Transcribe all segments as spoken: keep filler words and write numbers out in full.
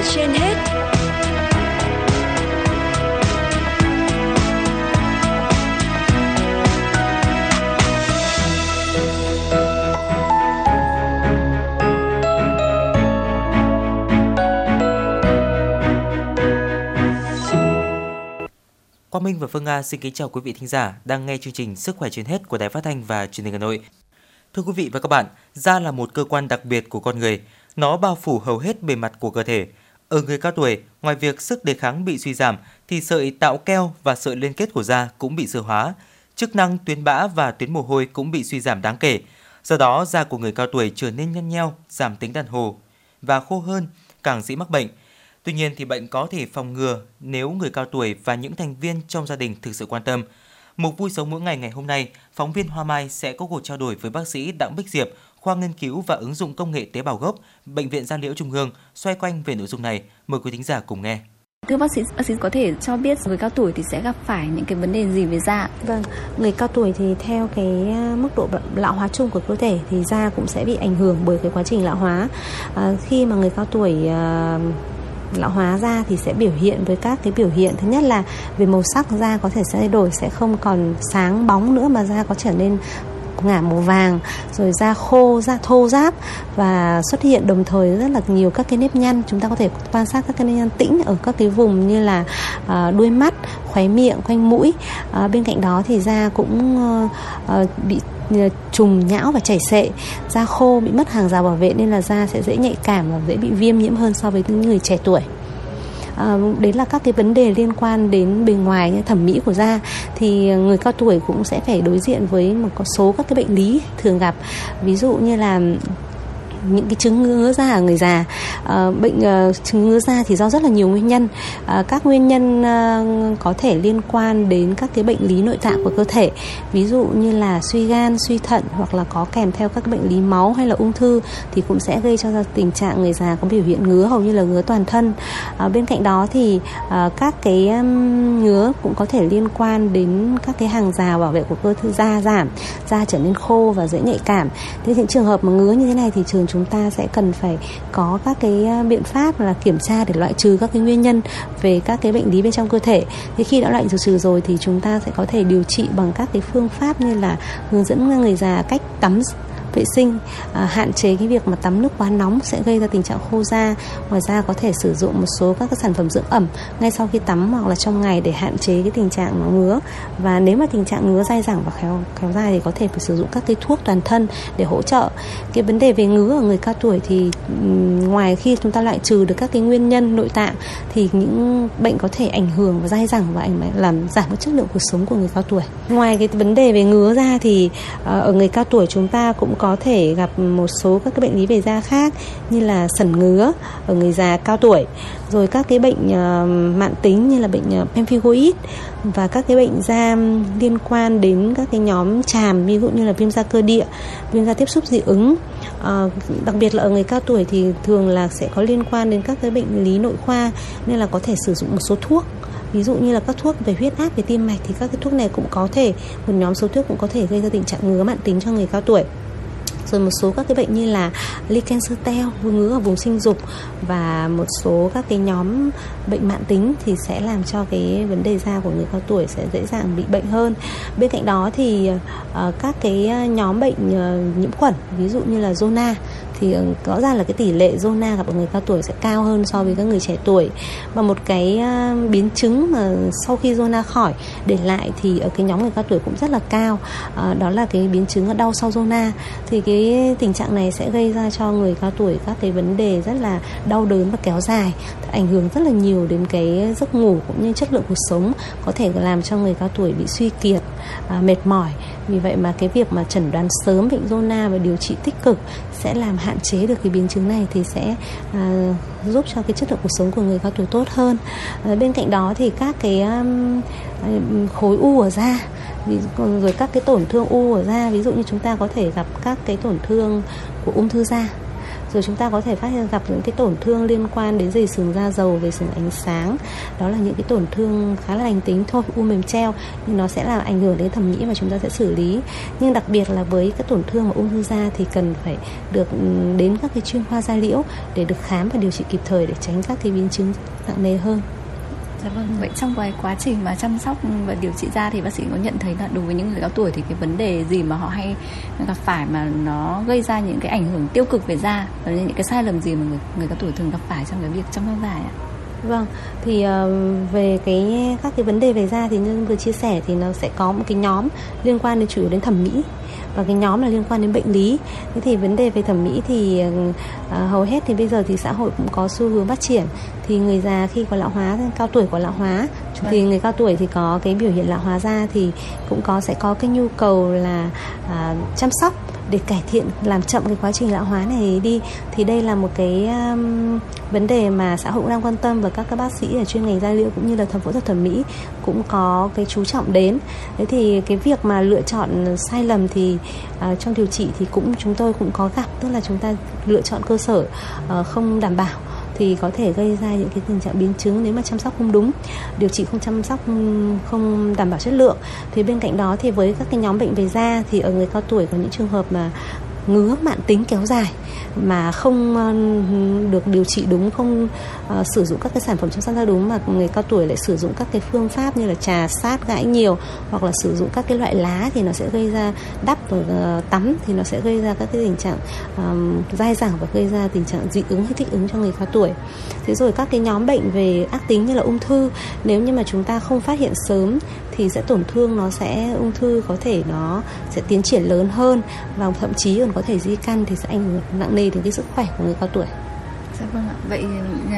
trên hết. Quang Minh và Phương Nga xin kính chào quý vị thính giả đang nghe chương trình Sức khỏe trên hết của Đài Phát thanh và Truyền hình Hà Nội. Thưa quý vị và các bạn, da là một cơ quan đặc biệt của con người, nó bao phủ hầu hết bề mặt của cơ thể. Ở người cao tuổi, ngoài việc sức đề kháng bị suy giảm thì sợi tạo keo và sợi liên kết của da cũng bị xơ hóa, chức năng tuyến bã và tuyến mồ hôi cũng bị suy giảm đáng kể. Do đó, da của người cao tuổi trở nên nhăn nheo, giảm tính đàn hồi và khô hơn, càng dễ mắc bệnh. Tuy nhiên thì bệnh có thể phòng ngừa nếu người cao tuổi và những thành viên trong gia đình thực sự quan tâm. Mục Vui Sống Mỗi Ngày ngày hôm nay, phóng viên Hoa Mai sẽ có cuộc trao đổi với bác sĩ Đặng Bích Diệp, khoa nghiên cứu và ứng dụng công nghệ tế bào gốc, Bệnh viện Da Liễu Trung ương, xoay quanh về nội dung này. Mời quý thính giả cùng nghe. Thưa bác sĩ, bác sĩ có thể cho biết người cao tuổi thì sẽ gặp phải những cái vấn đề gì về da? Vâng, người cao tuổi thì theo cái mức độ lão hóa chung của cơ thể thì da cũng sẽ bị ảnh hưởng bởi cái quá trình lão hóa. À, khi mà người cao tuổi à, lão hóa da thì sẽ biểu hiện với các cái biểu hiện. Thứ nhất là về màu sắc da có thể sẽ thay đổi, sẽ không còn sáng bóng nữa mà da có trở nên ngả màu vàng, rồi da khô, da thô ráp và xuất hiện đồng thời rất là nhiều các cái nếp nhăn. Chúng ta có thể quan sát các cái nếp nhăn tĩnh ở các cái vùng như là uh, đuôi mắt, khóe miệng, quanh mũi. Uh, bên cạnh đó thì da cũng uh, uh, bị trùng nhão và chảy xệ, da khô, bị mất hàng rào bảo vệ nên là da sẽ dễ nhạy cảm và dễ bị viêm nhiễm hơn so với những người trẻ tuổi. À, đấy là các cái vấn đề liên quan đến bề ngoài như thẩm mỹ của da. Thì người cao tuổi cũng sẽ phải đối diện với một số các cái bệnh lý thường gặp, ví dụ như là những cái chứng ngứa da ở người già. À, bệnh uh, chứng ngứa da thì do rất là nhiều nguyên nhân. À, các nguyên nhân uh, có thể liên quan đến các cái bệnh lý nội tạng của cơ thể, ví dụ như là suy gan, suy thận hoặc là có kèm theo các bệnh lý máu hay là ung thư thì cũng sẽ gây cho tình trạng người già có biểu hiện ngứa, hầu như là ngứa toàn thân. À, bên cạnh đó thì uh, các cái um, ngứa cũng có thể liên quan đến các cái hàng rào bảo vệ của cơ thể, da giảm, da trở nên khô và dễ nhạy cảm. Thế những trường hợp mà ngứa như thế này thì trường chúng ta sẽ cần phải có các cái biện pháp là kiểm tra để loại trừ các cái nguyên nhân về các cái bệnh lý bên trong cơ thể. Thì khi đã loại trừ rồi thì chúng ta sẽ có thể điều trị bằng các cái phương pháp như là hướng dẫn người già cách tắm vệ sinh, à, hạn chế cái việc mà tắm nước quá nóng sẽ gây ra tình trạng khô da. Ngoài ra có thể sử dụng một số các cái sản phẩm dưỡng ẩm ngay sau khi tắm hoặc là trong ngày để hạn chế cái tình trạng nó ngứa. Và nếu mà tình trạng ngứa dai dẳng và kéo kéo dài thì có thể phải sử dụng các cái thuốc toàn thân để hỗ trợ. Cái vấn đề về ngứa ở người cao tuổi thì ngoài khi chúng ta loại trừ được các cái nguyên nhân nội tạng thì những bệnh có thể ảnh hưởng và dai dẳng và ảnh làm giảm cái chất lượng cuộc sống của người cao tuổi. Ngoài cái vấn đề về ngứa da thì ở người cao tuổi chúng ta cũng có có thể gặp một số các cái bệnh lý về da khác như là sẩn ngứa ở người già cao tuổi, rồi các cái bệnh uh, mãn tính như là bệnh uh, pemphigoid và các cái bệnh da liên quan đến các cái nhóm chàm, ví dụ như là viêm da cơ địa, viêm da tiếp xúc dị ứng. Uh, đặc biệt là ở người cao tuổi thì thường là sẽ có liên quan đến các cái bệnh lý nội khoa nên là có thể sử dụng một số thuốc. Ví dụ như là các thuốc về huyết áp, về tim mạch thì các cái thuốc này cũng có thể, một nhóm số thuốc cũng có thể gây ra tình trạng ngứa mãn tính cho người cao tuổi. Rồi một số các cái bệnh như là lichen scleral, ngứa ở vùng sinh dục và một số các cái nhóm bệnh mãn tính thì sẽ làm cho cái vấn đề da của người cao tuổi sẽ dễ dàng bị bệnh hơn. Bên cạnh đó thì uh, các cái nhóm bệnh uh, nhiễm khuẩn, ví dụ như là zona thì rõ ràng là cái tỷ lệ zona gặp ở người cao tuổi sẽ cao hơn so với các người trẻ tuổi. Và một cái uh, biến chứng mà sau khi zona khỏi để lại thì ở cái nhóm người cao tuổi cũng rất là cao, uh, đó là cái biến chứng đau sau zona. Thì cái tình trạng này sẽ gây ra cho người cao tuổi các cái vấn đề rất là đau đớn và kéo dài, ảnh hưởng rất là nhiều đến cái giấc ngủ cũng như chất lượng cuộc sống, có thể làm cho người cao tuổi bị suy kiệt, uh, mệt mỏi. Vì vậy mà cái việc mà chẩn đoán sớm bệnh zona và điều trị tích cực sẽ làm hạn chế được cái biến chứng này thì sẽ à, giúp cho cái chất lượng cuộc sống của người cao tuổi tốt hơn. À, bên cạnh đó thì các cái um, khối u ở da, rồi các cái tổn thương u ở da, ví dụ như chúng ta có thể gặp các cái tổn thương của ung thư da, Rồi chúng ta có thể phát hiện gặp những cái tổn thương liên quan đến dây sừng da dầu, về sừng ánh sáng. Đó là những cái tổn thương khá là lành tính thôi, u mềm treo, nhưng nó sẽ là ảnh hưởng đến thẩm mỹ và chúng ta sẽ xử lý. Nhưng đặc biệt là với các tổn thương mà ung thư da thì cần phải được đến các cái chuyên khoa da liễu để được khám và điều trị kịp thời để tránh các cái biến chứng nặng nề hơn. Dạ vâng, vậy trong cái quá trình mà chăm sóc và điều trị da thì bác sĩ có nhận thấy là đối với những người cao tuổi thì cái vấn đề gì mà họ hay gặp phải mà nó gây ra những cái ảnh hưởng tiêu cực về da, và những cái sai lầm gì mà người, người cao tuổi thường gặp phải trong cái việc chăm sóc da ạ? Vâng, thì uh, về cái các cái vấn đề về da thì như vừa chia sẻ thì nó sẽ có một cái nhóm liên quan đến chủ yếu đến thẩm mỹ, và cái nhóm là liên quan đến bệnh lý. Thế thì vấn đề về thẩm mỹ thì uh, hầu hết thì bây giờ thì xã hội cũng có xu hướng phát triển, thì người già khi có lão hóa, cao tuổi có lão hóa, thì người cao tuổi thì có cái biểu hiện lão hóa da thì cũng có sẽ có cái nhu cầu là uh, chăm sóc để cải thiện, làm chậm cái quá trình lão hóa này đi. Thì đây là một cái um, vấn đề mà xã hội cũng đang quan tâm, và các các bác sĩ ở chuyên ngành da liễu cũng như là thẩm phẫu thuật thẩm mỹ cũng có cái chú trọng đến. Thế thì cái việc mà lựa chọn sai lầm thì uh, trong điều trị thì cũng chúng tôi cũng có gặp, tức là chúng ta lựa chọn cơ sở uh, không đảm bảo thì có thể gây ra những cái tình trạng biến chứng nếu mà chăm sóc không đúng, điều trị không chăm sóc không, không đảm bảo chất lượng. Thì bên cạnh đó thì với các cái nhóm bệnh về da thì ở người cao tuổi có những trường hợp mà ngứa mãn tính kéo dài mà không uh, được điều trị đúng, không uh, sử dụng các cái sản phẩm chăm sóc da đúng, mà người cao tuổi lại sử dụng các cái phương pháp như là trà sát gãi nhiều, hoặc là sử dụng các cái loại lá thì nó sẽ gây ra đắp và uh, tắm thì nó sẽ gây ra các cái tình trạng um, dai dẳng và gây ra tình trạng dị ứng hay kích ứng cho người cao tuổi. Thế rồi các cái nhóm bệnh về ác tính như là ung thư, nếu như mà chúng ta không phát hiện sớm thì sẽ tổn thương, nó sẽ ung thư có thể nó sẽ tiến triển lớn hơn, và thậm chí còn có thể di căn thì sẽ ảnh hưởng nặng nề đến cái sức khỏe của người cao tuổi. Dạ vâng ạ. Vậy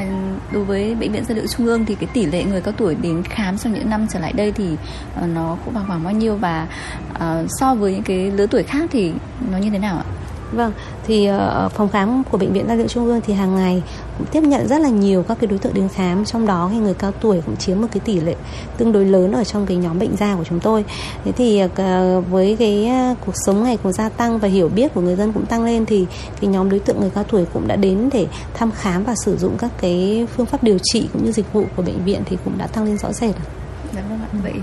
đối với Bệnh viện Da liễu Trung ương thì cái tỷ lệ người cao tuổi đến khám trong những năm trở lại đây thì uh, nó cũng bằng khoảng bao nhiêu, và uh, so với những cái lứa tuổi khác thì nó như thế nào ạ? Vâng, thì uh, phòng khám của Bệnh viện Da liễu Trung ương thì hàng ngày cũng tiếp nhận rất là nhiều các cái đối tượng đến khám, trong đó thì người cao tuổi cũng chiếm một cái tỷ lệ tương đối lớn ở trong cái nhóm bệnh da của chúng tôi. Thế thì uh, với cái uh, cuộc sống ngày càng gia tăng và hiểu biết của người dân cũng tăng lên, thì cái nhóm đối tượng người cao tuổi cũng đã đến để thăm khám và sử dụng các cái phương pháp điều trị cũng như dịch vụ của bệnh viện thì cũng đã tăng lên rõ rệt. Dạ vâng ạ. Vậy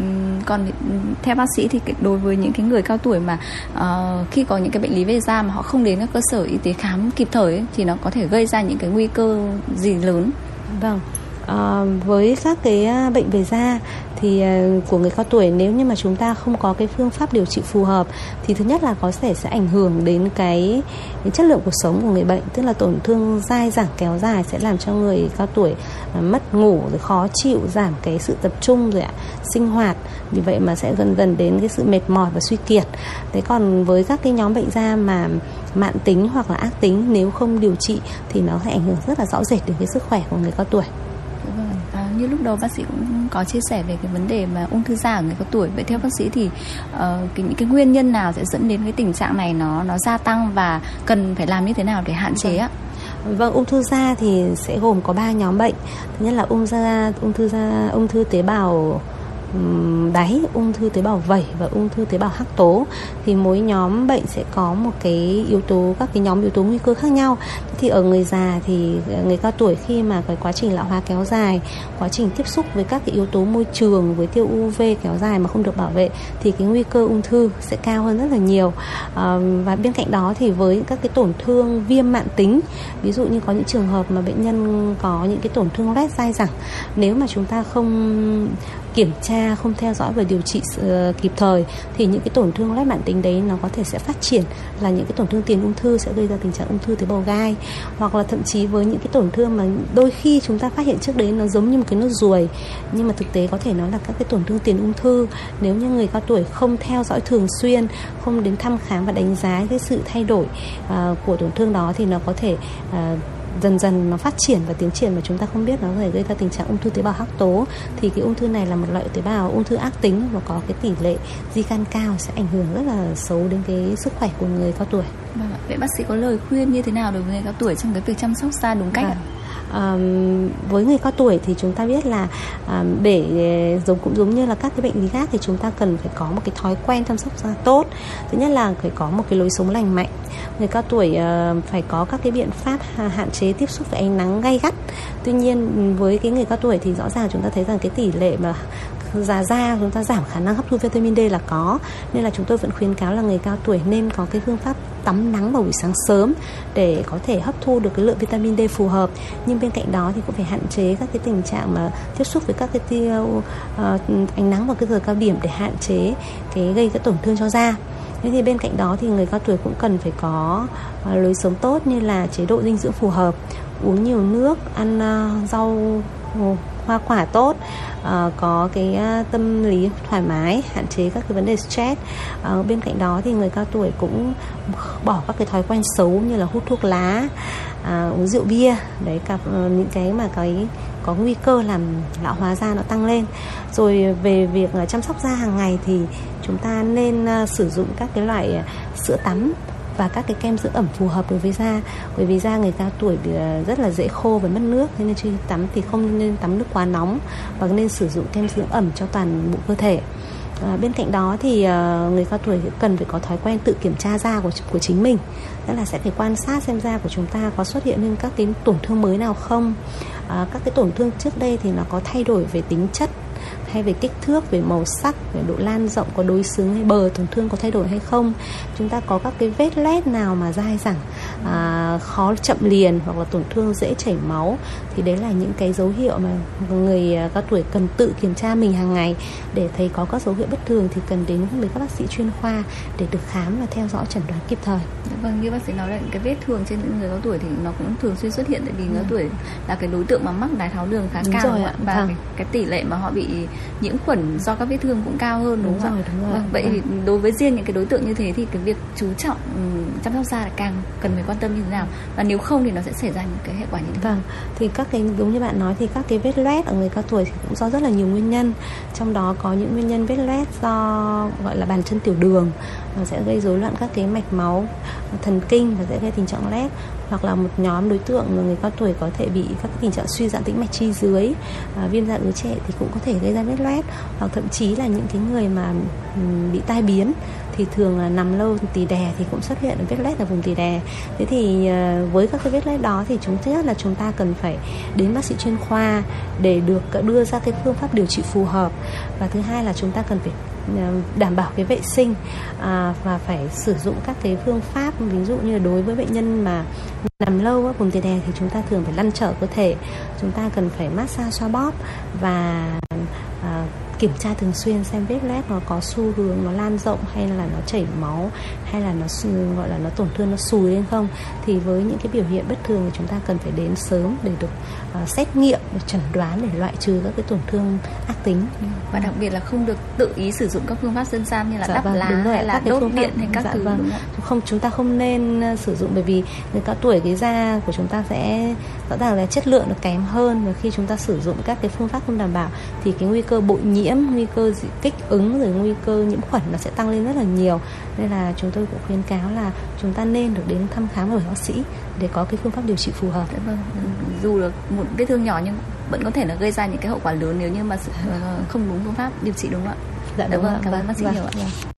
còn theo bác sĩ thì đối với những cái người cao tuổi mà uh, khi có những cái bệnh lý về da mà họ không đến các cơ sở y tế khám kịp thời ấy, thì nó có thể gây ra những cái nguy cơ gì lớn? Vâng, uh, với các cái bệnh về da thì uh, của người cao tuổi, nếu như mà chúng ta không có cái phương pháp điều trị phù hợp thì thứ nhất là có thể sẽ ảnh hưởng đến cái, cái chất lượng cuộc sống của người bệnh, tức là tổn thương dai dẳng kéo dài sẽ làm cho người cao tuổi uh, mất ngủ, rồi khó chịu, giảm cái sự tập trung rồi ạ, sinh hoạt, vì vậy mà sẽ dần dần đến cái sự mệt mỏi và suy kiệt. Thế còn với các cái nhóm bệnh da mà mãn tính hoặc là ác tính, nếu không điều trị thì nó sẽ ảnh hưởng rất là rõ rệt đến cái sức khỏe của người cao tuổi. À, như lúc đầu bác sĩ cũng có chia sẻ về cái vấn đề mà ung thư da ở người cao tuổi. Vậy theo bác sĩ thì uh, cái, những cái nguyên nhân nào sẽ dẫn đến cái tình trạng này nó nó gia tăng, và cần phải làm như thế nào để hạn chế ạ? Vâng, ung thư da thì sẽ gồm có ba nhóm bệnh. Thứ nhất là ung da, ung thư da, ung thư tế bào đáy, ung thư tế bào vẩy và ung thư tế bào hắc tố. Thì mỗi nhóm bệnh sẽ có một cái yếu tố, các cái nhóm yếu tố nguy cơ khác nhau. Thì ở người già thì người cao tuổi khi mà cái quá trình lão hóa kéo dài, quá trình tiếp xúc với các cái yếu tố môi trường, với tia u vê kéo dài mà không được bảo vệ thì cái nguy cơ ung thư sẽ cao hơn rất là nhiều. À, và bên cạnh đó thì với các cái tổn thương viêm mãn tính, ví dụ như có những trường hợp mà bệnh nhân có những cái tổn thương loét dai dẳng, nếu mà chúng ta không kiểm tra, không theo dõi và điều trị uh, kịp thời thì những cái tổn thương loét mãn tính đấy nó có thể sẽ phát triển là những cái tổn thương tiền ung thư, sẽ gây ra tình trạng ung thư tế bào gai, hoặc là thậm chí với những cái tổn thương mà đôi khi chúng ta phát hiện trước đấy nó giống như một cái nốt ruồi, nhưng mà thực tế có thể nói là các cái tổn thương tiền ung thư. Nếu như người cao tuổi không theo dõi thường xuyên, không đến thăm khám và đánh giá cái sự thay đổi uh, của tổn thương đó thì nó có thể uh, dần dần nó phát triển và tiến triển mà chúng ta không biết, nó có thể gây ra tình trạng ung thư tế bào hắc tố. Thì cái ung thư này là một loại tế bào ung thư ác tính và có cái tỷ lệ di căn cao, sẽ ảnh hưởng rất là xấu đến cái sức khỏe của người cao tuổi. Vâng, vậy bác sĩ có lời khuyên như thế nào đối với người cao tuổi trong cái việc chăm sóc da đúng cách ạ? À, với người cao tuổi thì chúng ta biết là à, để giống cũng giống như là các cái bệnh lý khác thì chúng ta cần phải có một cái thói quen chăm sóc da tốt. Thứ nhất là phải có một cái lối sống lành mạnh. Người cao tuổi à, phải có các cái biện pháp hạn chế tiếp xúc với ánh nắng gay gắt. Tuy nhiên với cái người cao tuổi thì rõ ràng chúng ta thấy rằng cái tỷ lệ mà già da chúng ta giảm khả năng hấp thu vitamin D là có, nên là chúng tôi vẫn khuyến cáo là người cao tuổi nên có cái phương pháp tắm nắng vào buổi sáng sớm để có thể hấp thu được cái lượng vitamin D phù hợp. Nhưng bên cạnh đó thì cũng phải hạn chế các cái tình trạng mà tiếp xúc với các cái tiêu uh, ánh nắng vào cái giờ cao điểm để hạn chế cái gây cái tổn thương cho da. Thế thì bên cạnh đó thì người cao tuổi cũng cần phải có uh, lối sống tốt như là chế độ dinh dưỡng phù hợp, uống nhiều nước, ăn uh, rau uh, hoa quả tốt, uh, có cái uh, tâm lý thoải mái, hạn chế các cái vấn đề stress. Uh, bên cạnh đó thì người cao tuổi cũng bỏ các cái thói quen xấu như là hút thuốc lá, uh, uống rượu bia, đấy cả uh, những cái mà cái có nguy cơ làm lão hóa da nó tăng lên. Rồi về việc uh, chăm sóc da hàng ngày thì chúng ta nên uh, sử dụng các cái loại uh, sữa tắm và các cái kem dưỡng ẩm phù hợp đối với da, bởi vì da người cao tuổi rất là dễ khô và mất nước, nên khi tắm thì không nên tắm nước quá nóng và nên sử dụng kem dưỡng ẩm cho toàn bộ cơ thể. À, bên cạnh đó thì uh, người cao tuổi cần phải có thói quen tự kiểm tra da của của chính mình, tức là sẽ phải quan sát xem da của chúng ta có xuất hiện lên các cái tổn thương mới nào không, à, các cái tổn thương trước đây thì nó có thay đổi về tính chất hay về kích thước, về màu sắc, về độ lan rộng, có đối xứng hay bờ tổn thương có thay đổi hay không, chúng ta có các cái vết loét nào mà dai dẳng, à, khó chậm liền hoặc là tổn thương dễ chảy máu, thì đấy là những cái dấu hiệu mà người cao tuổi cần tự kiểm tra mình hàng ngày. Để thấy có các dấu hiệu bất thường thì cần đến với các bác sĩ chuyên khoa để được khám và theo dõi chẩn đoán kịp thời. Vâng, như bác sĩ nói là những cái vết thương trên những người cao tuổi thì nó cũng thường xuyên xuất hiện, tại vì người cao tuổi là cái đối tượng mà mắc đái tháo đường khá đúng cao rồi ạ. Và vâng. cái, cái tỷ lệ mà họ bị nhiễm khuẩn do các vết thương cũng cao hơn, đúng, đúng không rồi, ạ? Đúng rồi. Vâng, vậy thì đối với riêng những cái đối tượng như thế thì cái việc chú trọng um, chăm sóc da là càng cần phải quan tâm như thế nào, và nếu không thì nó sẽ xảy ra những cái hệ quả như thế nào? Vâng, thì các cái đúng như bạn nói thì các cái vết loét ở người cao tuổi thì cũng do rất là nhiều nguyên nhân, trong đó có những nguyên nhân vết loét do gọi là bàn chân tiểu đường, nó sẽ gây rối loạn các cái mạch máu thần kinh và sẽ gây tình trạng loét, hoặc là một nhóm đối tượng người cao tuổi có thể bị các tình trạng suy giãn tĩnh mạch chi dưới, à, viêm da ứ trệ thì cũng có thể gây ra vết loét, hoặc thậm chí là những cái người mà um, bị tai biến thì thường là nằm lâu tì đè thì cũng xuất hiện vết loét ở vùng tì đè. Thế thì uh, với các cái vết loét đó thì chúng thứ nhất là chúng ta cần phải đến bác sĩ chuyên khoa để được đưa ra cái phương pháp điều trị phù hợp, và thứ hai là chúng ta cần phải đảm bảo cái vệ sinh, à, và phải sử dụng các cái phương pháp, ví dụ như là đối với bệnh nhân mà nằm lâu ở vùng tì đè thì chúng ta thường phải lăn trở cơ thể, chúng ta cần phải massage xoa bóp và à, kiểm tra thường xuyên xem vết loét nó có xu hướng nó lan rộng hay là nó chảy máu hay là nó gọi là nó tổn thương, nó xùi lên không. Thì với những cái biểu hiện bất thường thì chúng ta cần phải đến sớm để được uh, xét nghiệm, để chẩn đoán, để loại trừ các cái tổn thương ác tính. Và đặc biệt là không được tự ý sử dụng các phương pháp dân gian như là dạ, đắp vâng, lá rồi, hay là đốt điện hay các dạ, thứ, vâng. đúng không? Không, chúng ta không nên sử dụng, bởi vì người cao tuổi cái da của chúng ta sẽ rõ ràng là chất lượng nó kém hơn, và khi chúng ta sử dụng các cái phương pháp không đảm bảo thì cái nguy cơ bội nhiễm, nguy cơ kích ứng, rồi nguy cơ nhiễm khuẩn nó sẽ tăng lên rất là nhiều. Nên là chúng tôi cũng khuyến cáo là chúng ta nên được đến thăm khám ở bác sĩ để có cái phương pháp điều trị phù hợp. Dạ, vâng. Dù là một vết thương nhỏ nhưng vẫn có thể là gây ra những cái hậu quả lớn nếu như mà không đúng phương pháp điều trị, đúng không ạ? Dạ, đúng vâng, ạ. cảm ơn Vâng, bác sĩ vâng, nhiều ạ. vâng.